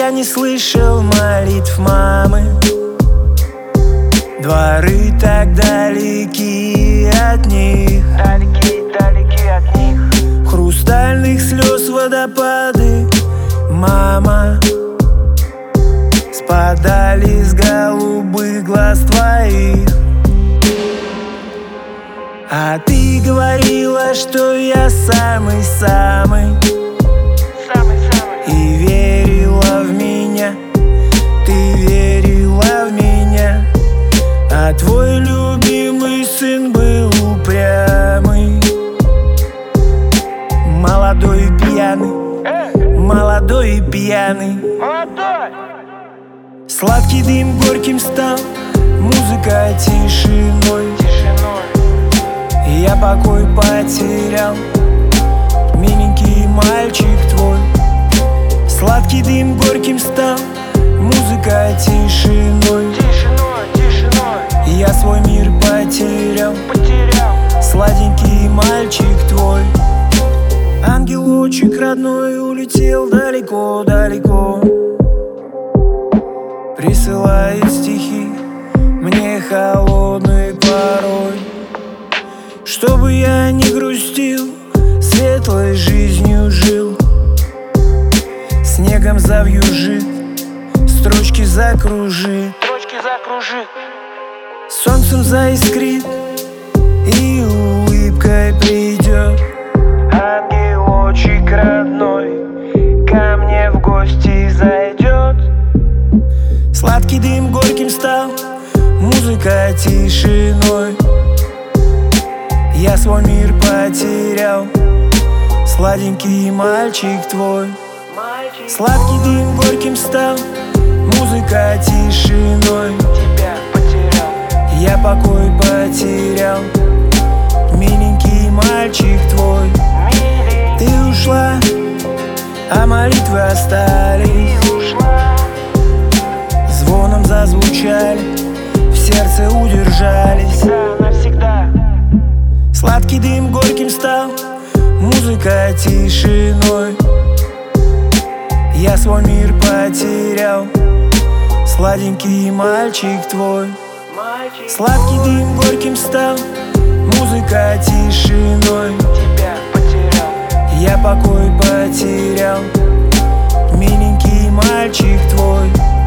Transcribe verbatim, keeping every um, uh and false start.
я не слышал молитв мамы. Дворы так далеки от них, далеки, далеки от них. Хрустальных слез водопады, мама, спадали с голубых глаз твоих. А ты говорила, что я самый-самый, Самый-самый. и верила в меня, ты верила в меня. А твой любимый сын был упрямый, молодой и пьяный, Эй, молодой и пьяный. молодой. Сладкий дым горьким стал, музыка тишиной. Тишиной. Я покой потерял, миленький мальчик твой. Сладкий дым горьким стал, музыка тишиной. Тишиной, тишиной. Я свой мир потерял, Потерял. сладенький мальчик твой. Ангелочек родной улетел далеко-далеко, присылает стихи мне холодные порой. Чтобы я не грустил, светлой жизнью жил, снегом завьюжит, строчки закружит, Строчки закружит. солнцем заискрит и улыбкой придет. Ангелочек родной ко мне в гости зайдет. Сладкий дым горьким стал, музыка тишиной. Я свой мир потерял, сладенький мальчик твой. Мальчик, Сладкий дым горьким стал, музыка тишиной. тебя потерял. Я покой потерял, миленький мальчик твой. Миленький, Ты ушла, а молитвы остались, ушла. звоном зазвучали, в сердце удержались. Да, навсегда. Сладкий дым горьким стал, музыка тишиной. Я свой мир потерял, сладенький мальчик твой. Мальчик, Сладкий дым горьким стал, музыка тишиной. тебя потерял. Я покой потерял, миленький мальчик твой.